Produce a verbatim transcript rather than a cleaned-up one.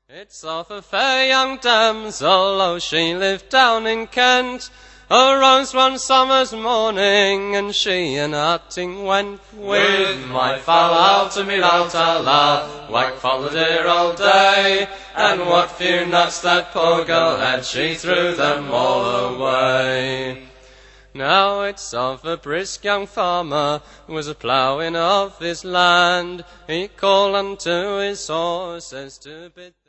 It's of a fair young damsel, oh, she lived down in Kent. Arose one summer's morning, and she an hunting went. With my fowl out to me out la, whack followed her all day. And what few nuts that poor girl had, she threw them all away. Now it's of a brisk young farmer, who was a ploughing of his land. He called unto his horses to bid